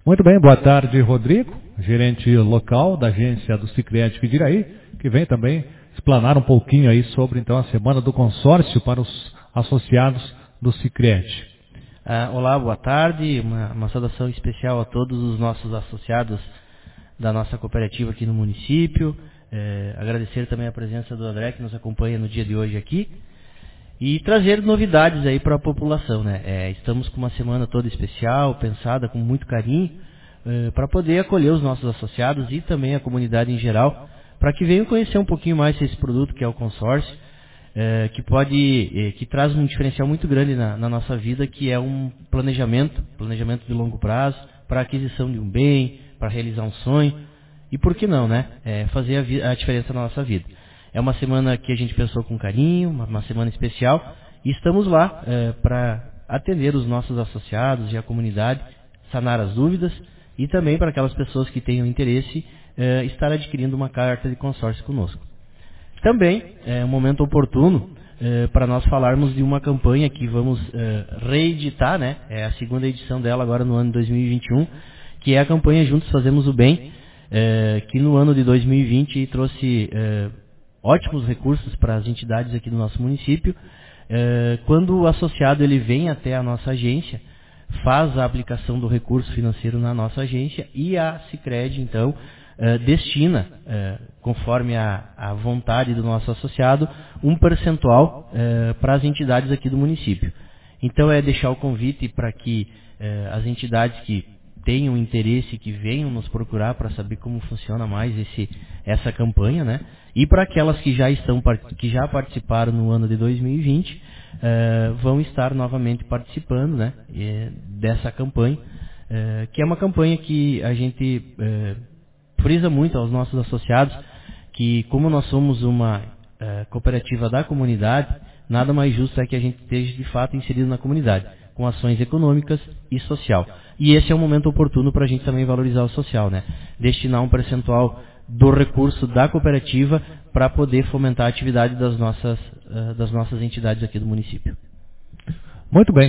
Muito bem, boa tarde, Rodrigo, gerente local da agência do Sicredi Vidiraí, que vem também explanar um pouquinho aí sobre então a semana do consórcio para os associados do Sicredi. Olá, boa tarde, uma saudação especial a todos os nossos associados da nossa cooperativa aqui no município. Agradecer também a presença do André, que nos acompanha no dia de hoje aqui, e trazer novidades aí para a população, né? Estamos com uma semana toda especial, pensada com muito carinho, para poder acolher os nossos associados e também a comunidade em geral, para que venham conhecer um pouquinho mais esse produto que é o consórcio, que traz um diferencial muito grande na nossa vida, que é um planejamento de longo prazo, para a aquisição de um bem, para realizar um sonho, e por que não, né? Fazer a diferença na nossa vida. É uma semana que a gente pensou com carinho, uma semana especial, e estamos lá para atender os nossos associados e a comunidade, sanar as dúvidas, e também para aquelas pessoas que tenham interesse estar adquirindo uma carta de consórcio conosco. Também é um momento oportuno para nós falarmos de uma campanha que vamos reeditar, né? É a segunda edição dela agora no ano de 2021, que é a campanha Juntos Fazemos o Bem, que no ano de 2020 trouxe ótimos recursos para as entidades aqui do nosso município. Quando o associado ele vem até a nossa agência, faz a aplicação do recurso financeiro na nossa agência e a Sicredi, então, destina, conforme a vontade do nosso associado, um percentual para as entidades aqui do município. Então é deixar o convite para que as entidades que tenham interesse, que venham nos procurar para saber como funciona mais essa campanha, né? E para aquelas que já participaram no ano de 2020, vão estar novamente participando, né? Dessa campanha, que é uma campanha que a gente frisa muito aos nossos associados, que como nós somos uma cooperativa da comunidade, nada mais justo é que a gente esteja de fato inserido na comunidade, com ações econômicas e social. E esse é um momento oportuno para a gente também valorizar o social, né? Destinar um percentual do recurso da cooperativa para poder fomentar a atividade das nossas entidades aqui do município. Muito bem.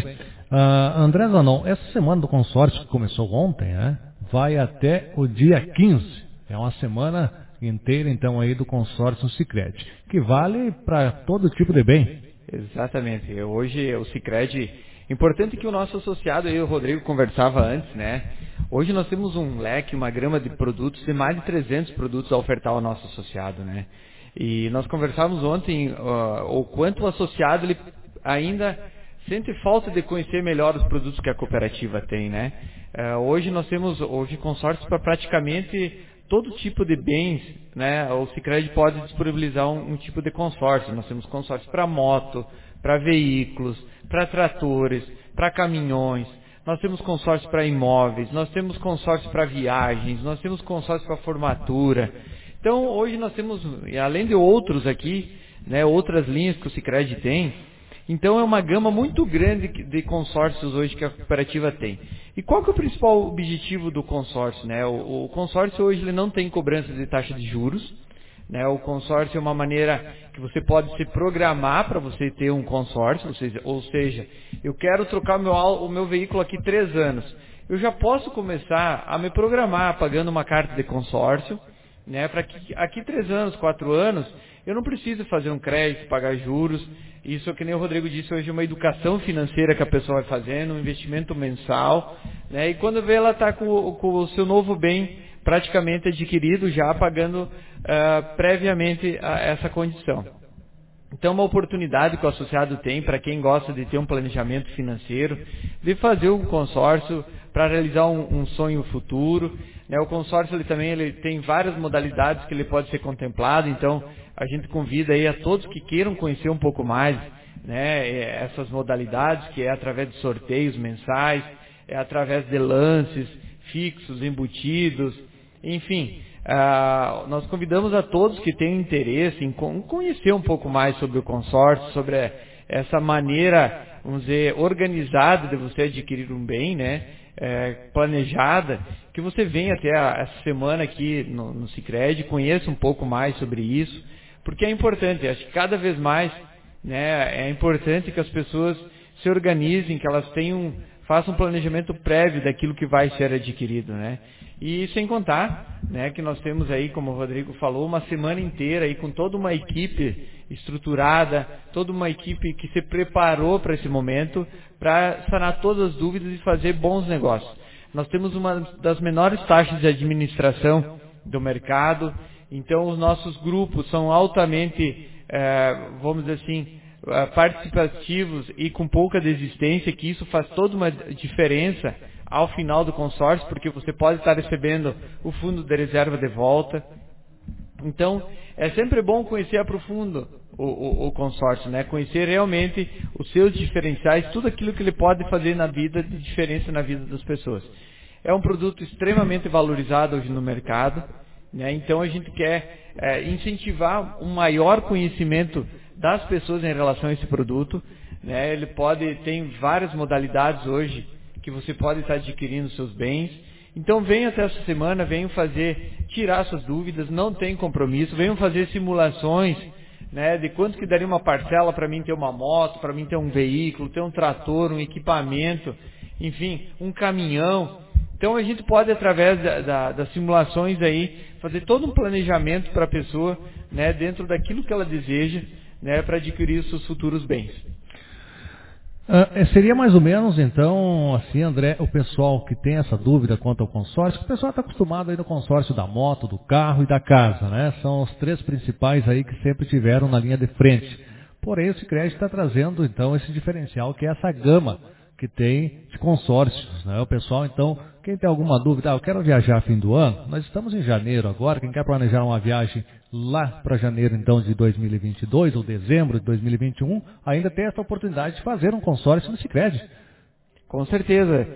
André Zanon, essa semana do consórcio que começou ontem, né, vai até o dia 15. É uma semana inteira, então, aí do consórcio Sicredi, que vale para todo tipo de bem. Exatamente. Hoje o Sicredi, importante que o nosso associado, eu e o Rodrigo conversava antes, né? Hoje nós temos um leque, uma gama de produtos, de mais de 300 produtos a ofertar ao nosso associado, né? E nós conversávamos ontem o quanto o associado ele ainda sente falta de conhecer melhor os produtos que a cooperativa tem, né? Hoje nós temos consórcios para praticamente todo tipo de bens, né? O Sicredi pode disponibilizar um tipo de consórcio. Nós temos consórcio para moto, para veículos, para tratores, para caminhões. Nós temos consórcio para imóveis, nós temos consórcio para viagens, nós temos consórcio para formatura. Então, hoje nós temos, além de outros aqui, né, outras linhas que o Sicredi tem. Então, é uma gama muito grande de consórcios hoje que a cooperativa tem. E qual que é o principal objetivo do consórcio, né? O consórcio hoje ele não tem cobrança de taxa de juros, né? O consórcio é uma maneira que você pode se programar para você ter um consórcio, ou seja, eu quero trocar o meu veículo aqui 3 anos. Eu já posso começar a me programar pagando uma carta de consórcio, né? Para que aqui 3 anos, 4 anos, eu não preciso fazer um crédito, pagar juros. Isso, que nem o Rodrigo disse, hoje é uma educação financeira que a pessoa vai fazendo, um investimento mensal, né? E quando vê, ela está com o seu novo bem praticamente adquirido, já pagando previamente essa condição. Então, uma oportunidade que o associado tem para quem gosta de ter um planejamento financeiro, de fazer um consórcio para realizar um sonho futuro, né? O consórcio ele tem várias modalidades que ele pode ser contemplado, então a gente convida aí a todos que queiram conhecer um pouco mais, né, essas modalidades, que é através de sorteios mensais, é através de lances fixos, embutidos, enfim. Nós convidamos a todos que tenham interesse em conhecer um pouco mais sobre o consórcio, sobre essa maneira, vamos dizer, organizada de você adquirir um bem, né, planejada, que você venha até essa semana aqui no Sicredi, conheça um pouco mais sobre isso, porque é importante, acho que cada vez mais, né, é importante que as pessoas se organizem, que elas tenham faça um planejamento prévio daquilo que vai ser adquirido, né? E sem contar, né, que nós temos aí, como o Rodrigo falou, uma semana inteira aí com toda uma equipe estruturada, toda uma equipe que se preparou para esse momento, para sanar todas as dúvidas e fazer bons negócios. Nós temos uma das menores taxas de administração do mercado, então os nossos grupos são altamente, vamos dizer assim, participativos e com pouca desistência, que isso faz toda uma diferença ao final do consórcio, porque você pode estar recebendo o fundo de reserva de volta. Então, é sempre bom conhecer a profundo o consórcio, né? Conhecer realmente os seus diferenciais, tudo aquilo que ele pode fazer na vida, de diferença na vida das pessoas. É um produto extremamente valorizado hoje no mercado, né? Então a gente quer incentivar um maior conhecimento das pessoas em relação a esse produto, né? Tem várias modalidades hoje que você pode estar adquirindo seus bens. Então venham até essa semana, venham tirar suas dúvidas, não tem compromisso, venham fazer simulações, né, de quanto que daria uma parcela para mim ter uma moto, para mim ter um veículo, ter um trator, um equipamento, enfim, um caminhão. Então a gente pode, através das simulações aí, fazer todo um planejamento para a pessoa, né, dentro daquilo que ela deseja, né, para adquirir os seus futuros bens. Seria mais ou menos, então, assim, André, o pessoal que tem essa dúvida quanto ao consórcio, o pessoal está acostumado aí no consórcio da moto, do carro e da casa, né? São os três principais aí que sempre tiveram na linha de frente. Porém, o Sicredi está trazendo, então, esse diferencial, que é essa gama que tem de consórcios, né? O pessoal, então, quem tem alguma dúvida, eu quero viajar fim do ano, nós estamos em janeiro agora, quem quer planejar uma viagem lá para janeiro, então, de 2022 ou dezembro de 2021, ainda tem essa oportunidade de fazer um consórcio no Sicredi. Com certeza.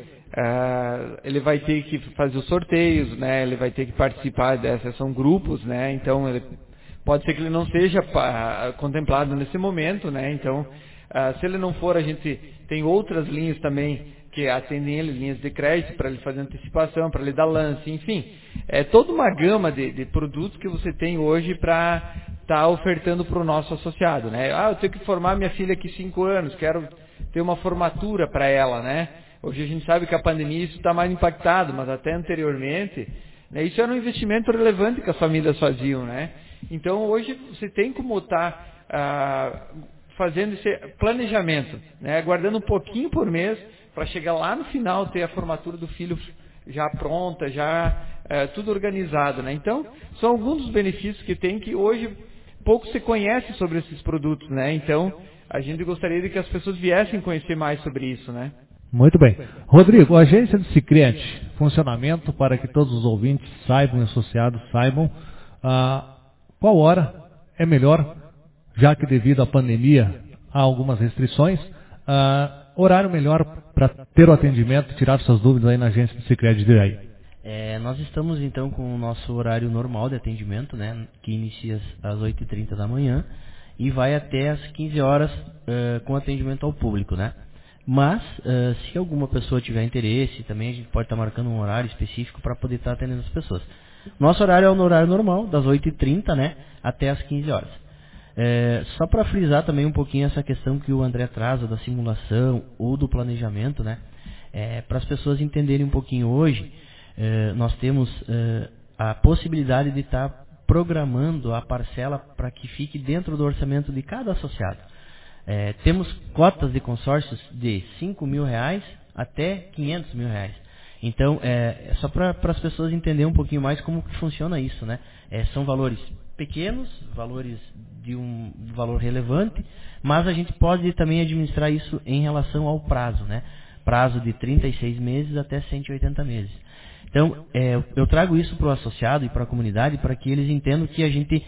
Ele vai ter que fazer os sorteios, né? Ele vai ter que participar dessas, são grupos, né? Então, pode ser que ele não seja contemplado nesse momento, né? Então, se ele não for, a gente tem outras linhas também que atendem ele, linhas de crédito, para ele fazer antecipação, para ele dar lance, enfim. É toda uma gama de produtos que você tem hoje para estar ofertando para o nosso associado, né? Eu tenho que formar minha filha aqui 5 anos, quero ter uma formatura para ela, né? Hoje a gente sabe que a pandemia isso está mais impactado, mas até anteriormente, né, isso era um investimento relevante que as famílias faziam, né? Então hoje você tem como estar fazendo esse planejamento, né? Guardando um pouquinho por mês, para chegar lá no final ter a formatura do filho já pronta, já tudo organizado, né? Então, são alguns dos benefícios que tem, que hoje pouco se conhece sobre esses produtos, né? Então, a gente gostaria de que as pessoas viessem conhecer mais sobre isso, né? Muito bem. Rodrigo, a agência do Sicredi, funcionamento para que todos os ouvintes saibam, associados saibam, qual hora é melhor, já que devido à pandemia há algumas restrições, horário melhor para ter o atendimento, tirar suas dúvidas aí na agência do Sicredi de Iraí. Nós estamos então com o nosso horário normal de atendimento, né, que inicia às 8h30 da manhã e vai até às 15 horas com atendimento ao público, né? Mas, se alguma pessoa tiver interesse, também a gente pode estar marcando um horário específico para poder estar atendendo as pessoas. Nosso horário é o horário normal, das 8h30, né, até às 15 horas. Só para frisar também um pouquinho essa questão que o André traz, da simulação ou do planejamento, né? Para as pessoas entenderem um pouquinho hoje, nós temos a possibilidade de estar programando a parcela para que fique dentro do orçamento de cada associado. Temos cotas de consórcios de R$5.000 até R$500.000. Então, só para as pessoas entenderem um pouquinho mais como que funciona isso, né? São valores pequenos, valores de um valor relevante, mas a gente pode também administrar isso em relação ao prazo, né? Prazo de 36 meses até 180 meses. Então, eu trago isso para o associado e para a comunidade para que eles entendam que a gente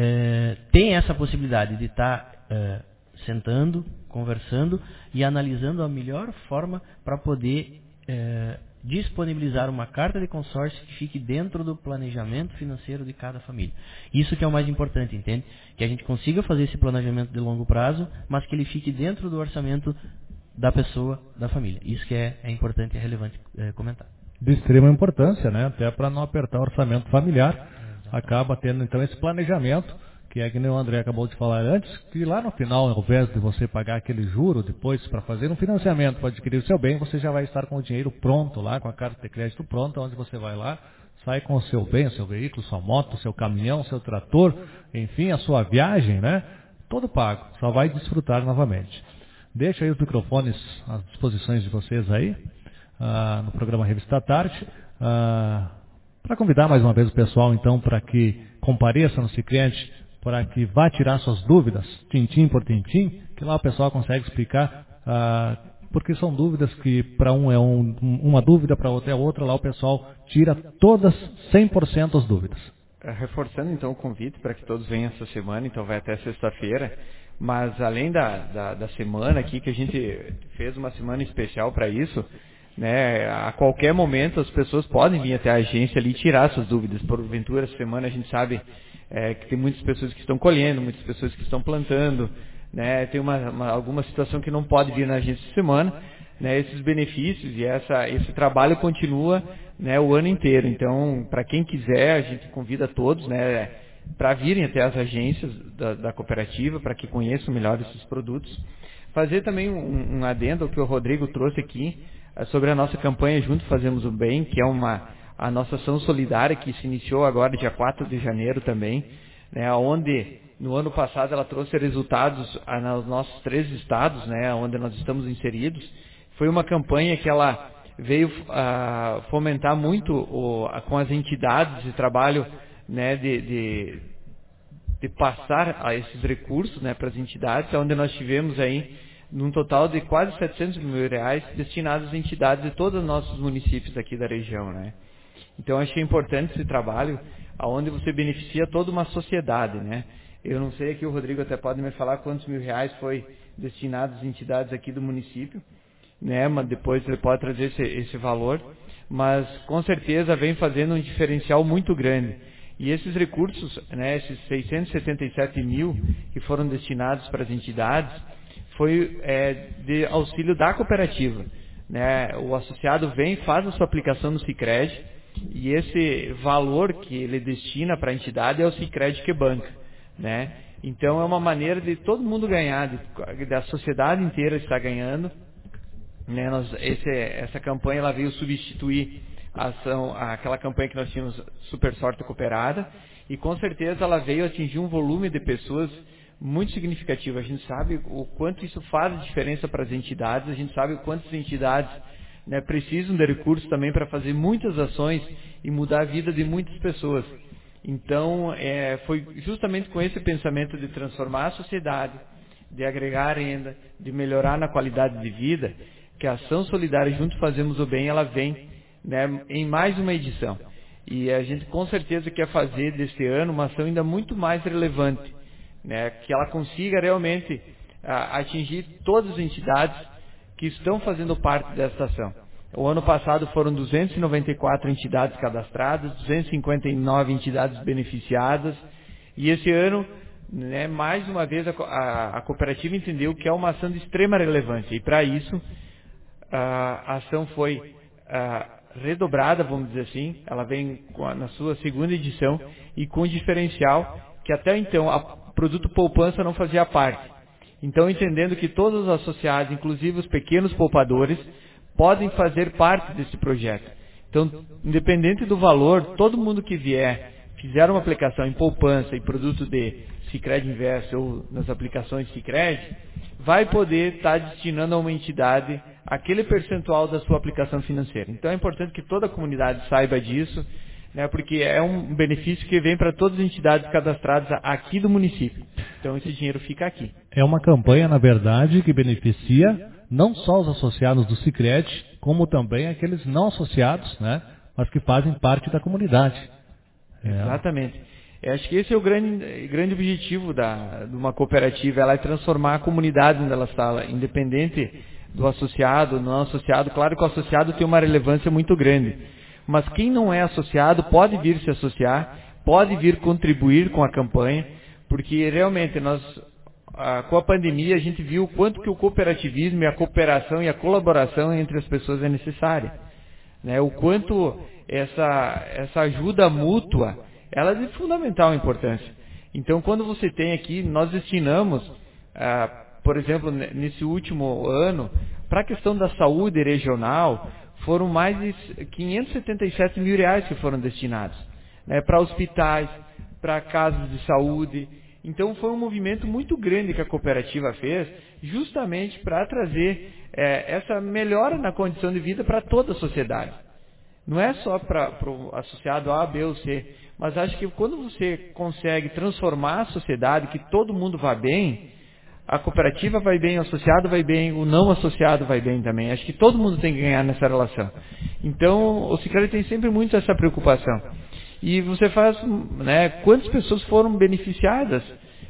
tem essa possibilidade de estar sentando, conversando e analisando a melhor forma para poder disponibilizar uma carta de consórcio que fique dentro do planejamento financeiro de cada família. Isso que é o mais importante, entende? Que a gente consiga fazer esse planejamento de longo prazo, mas que ele fique dentro do orçamento da pessoa, da família. Isso que é importante e relevante comentar. De extrema importância, né? Até para não apertar o orçamento familiar, acaba tendo então esse planejamento que é que nem o André acabou de falar antes, que lá no final, ao invés de você pagar aquele juro depois para fazer um financiamento para adquirir o seu bem, você já vai estar com o dinheiro pronto lá, com a carta de crédito pronta, onde você vai lá, sai com o seu bem, o seu veículo, sua moto, o seu caminhão, o seu trator, enfim, a sua viagem, né? Todo pago, só vai desfrutar novamente. Deixo aí os microfones às disposições de vocês aí, no programa Revista da Tarde, para convidar mais uma vez o pessoal, então, para que compareça no Sicredi, para que vá tirar suas dúvidas, tintim por tintim, que lá o pessoal consegue explicar, porque são dúvidas que para um é uma dúvida, para outro é outra, lá o pessoal tira todas 100% as dúvidas. Reforçando então o convite para que todos venham essa semana, então vai até sexta-feira, mas além da semana aqui, que a gente fez uma semana especial para isso, né, a qualquer momento as pessoas podem vir até a agência ali e tirar suas dúvidas. Porventura, essa semana a gente sabe que tem muitas pessoas que estão colhendo, muitas pessoas que estão plantando, né, tem alguma situação que não pode vir na agência essa semana, né, esses benefícios e esse trabalho continua, né, o ano inteiro. Então, para quem quiser, a gente convida todos, né, para virem até as agências da cooperativa, para que conheçam melhor esses produtos. Fazer também um adendo ao que o Rodrigo trouxe aqui, sobre a nossa campanha Junto Fazemos o Bem, que é a nossa ação solidária que se iniciou agora dia 4 de janeiro também, né, onde no ano passado ela trouxe resultados nos nossos 3 estados, né, onde nós estamos inseridos. Foi uma campanha que ela veio fomentar muito com as entidades de trabalho, né, de passar esses recursos, né, para as entidades, onde nós tivemos aí num total de quase 700 mil reais destinados às entidades de todos os nossos municípios aqui da região, né. Então, achei importante esse trabalho, onde você beneficia toda uma sociedade, né. Eu não sei aqui, o Rodrigo até pode me falar quantos mil reais foi destinado às entidades aqui do município, né, mas depois ele pode trazer esse valor, mas com certeza vem fazendo um diferencial muito grande. E esses recursos, né, esses 677 mil que foram destinados para as entidades, foi de auxílio da cooperativa, né? O associado faz a sua aplicação no Sicredi, e esse valor que ele destina para a entidade é o Sicredi que banca, né? Então é uma maneira de todo mundo ganhar, da sociedade inteira estar ganhando, né? Essa campanha ela veio substituir aquela campanha que nós tínhamos, Super Sorte Cooperada, e com certeza ela veio atingir um volume de pessoas muito significativo. A gente sabe o quanto isso faz diferença para as entidades, a gente sabe o quanto as entidades, né, precisam de recursos também para fazer muitas ações e mudar a vida de muitas pessoas. Então, foi justamente com esse pensamento de transformar a sociedade, de agregar renda, de melhorar na qualidade de vida, que a Ação Solidária Junto Fazemos o Bem, ela vem, né, em mais uma edição. E a gente com certeza quer fazer desse ano uma ação ainda muito mais relevante, né, que ela consiga realmente atingir todas as entidades que estão fazendo parte dessa ação. O ano passado foram 294 entidades cadastradas, 259 entidades beneficiadas, e esse ano, né, mais uma vez a cooperativa entendeu que é uma ação de extrema relevância, e para isso a ação foi redobrada, vamos dizer assim. Ela vem na sua segunda edição e com diferencial que até então o produto poupança não fazia parte. Então, entendendo que todos os associados, inclusive os pequenos poupadores, podem fazer parte desse projeto. Então, independente do valor, todo mundo que vier, fizer uma aplicação em poupança e produto de Sicredi Invest ou nas aplicações Sicredi, vai poder estar destinando a uma entidade aquele percentual da sua aplicação financeira. Então, é importante que toda a comunidade saiba disso, né, porque é um benefício que vem para todas as entidades cadastradas aqui do município. Então, esse dinheiro fica aqui. É uma campanha, na verdade, que beneficia não só os associados do Sicredi, como também aqueles não associados, né, mas que fazem parte da comunidade. Exatamente. Acho que esse é o grande objetivo de uma cooperativa, ela é transformar a comunidade onde ela está, independente do associado, não associado. Claro que o associado tem uma relevância muito grande, mas quem não é associado pode vir se associar, pode vir contribuir com a campanha, porque realmente com a pandemia a gente viu o quanto que o cooperativismo e a cooperação e a colaboração entre as pessoas é necessária, né? O quanto essa ajuda mútua, ela é de fundamental importância. Então, quando você tem aqui, nós destinamos, por exemplo, nesse último ano, para a questão da saúde regional, foram mais de 577 mil reais que foram destinados, né, para hospitais, para casas de saúde. Então, foi um movimento muito grande que a cooperativa fez, justamente para trazer essa melhora na condição de vida para toda a sociedade. Não é só para o associado A, B ou C, mas acho que quando você consegue transformar a sociedade, que todo mundo vá bem, a cooperativa vai bem, o associado vai bem, o não associado vai bem também. Acho que todo mundo tem que ganhar nessa relação. Então, o Sicredi tem sempre muito essa preocupação. E você faz, né, quantas pessoas foram beneficiadas?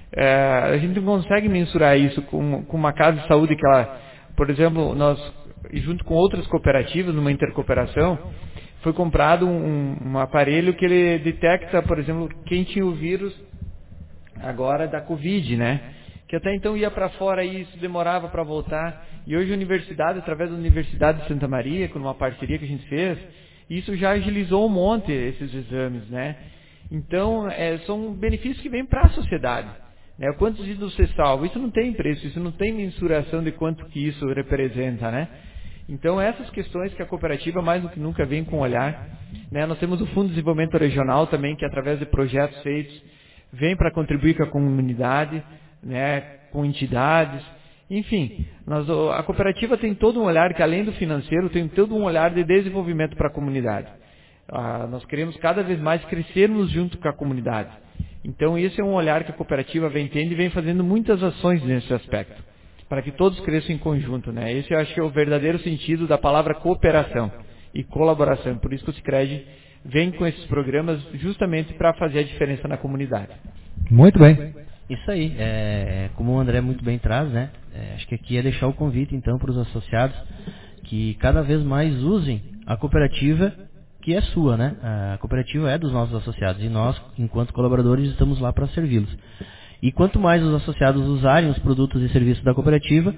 A gente não consegue mensurar isso com uma casa de saúde que ela, por exemplo, nós, junto com outras cooperativas, numa intercooperação, foi comprado um aparelho que ele detecta, por exemplo, quem tinha o vírus agora da Covid, né? Que até então ia para fora e isso demorava para voltar. E hoje a universidade, através da Universidade de Santa Maria, com uma parceria que a gente fez, isso já agilizou um monte esses exames, né? Então, são benefícios que vêm para a sociedade. Né? Quantos vidas você salva? Isso não tem preço, isso não tem mensuração de quanto que isso representa, né? Então, essas questões que a cooperativa mais do que nunca vem com olhar, né? Nós temos o Fundo de Desenvolvimento Regional também, que através de projetos feitos, vem para contribuir com a comunidade, né? Com entidades, enfim, a cooperativa tem todo um olhar que, além do financeiro, tem todo um olhar de desenvolvimento para a comunidade. Nós queremos cada vez mais crescermos junto com a comunidade. Então, esse é um olhar que a cooperativa vem tendo e vem fazendo muitas ações nesse aspecto, para que todos cresçam em conjunto, né? Esse eu acho que é o verdadeiro sentido da palavra cooperação e colaboração. Por isso que o Sicredi vem com esses programas justamente para fazer a diferença na comunidade. Muito bem. Isso aí, como o André muito bem traz, né? Acho que aqui é deixar o convite então para os associados que cada vez mais usem a cooperativa que é sua, né? A cooperativa é dos nossos associados e nós, enquanto colaboradores, estamos lá para servi-los. E quanto mais os associados usarem os produtos e serviços da cooperativa,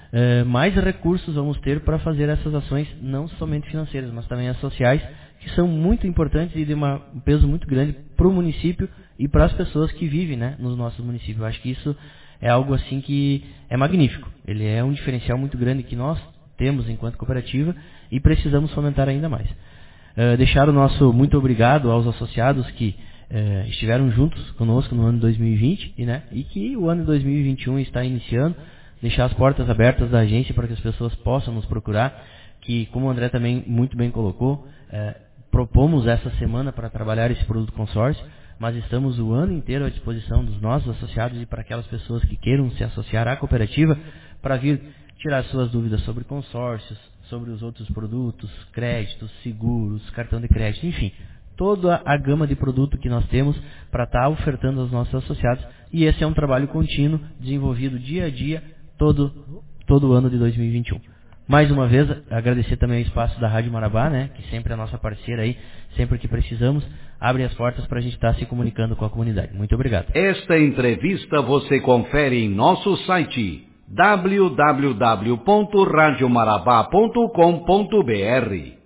mais recursos vamos ter para fazer essas ações, não somente financeiras, mas também as sociais, que são muito importantes e de um peso muito grande para o município e para as pessoas que vivem, né, nos nossos municípios. Eu acho que isso é algo assim que é magnífico. Ele é um diferencial muito grande que nós temos enquanto cooperativa e precisamos fomentar ainda mais. Deixar o nosso muito obrigado aos associados que estiveram juntos conosco no ano de 2020 e que o ano de 2021 está iniciando. Deixar as portas abertas da agência para que as pessoas possam nos procurar, que, como o André também muito bem colocou, propomos essa semana para trabalhar esse produto consórcio, mas estamos o ano inteiro à disposição dos nossos associados e para aquelas pessoas que queiram se associar à cooperativa para vir tirar suas dúvidas sobre consórcios, sobre os outros produtos, créditos, seguros, cartão de crédito, enfim, toda a gama de produto que nós temos para estar ofertando aos nossos associados. E esse é um trabalho contínuo, desenvolvido dia a dia, todo o ano de 2021. Mais uma vez, agradecer também o espaço da Rádio Marabá, né, que sempre é a nossa parceira aí, sempre que precisamos, abre as portas para a gente estar se comunicando com a comunidade. Muito obrigado. Esta entrevista você confere em nosso site www.radiomarabá.com.br.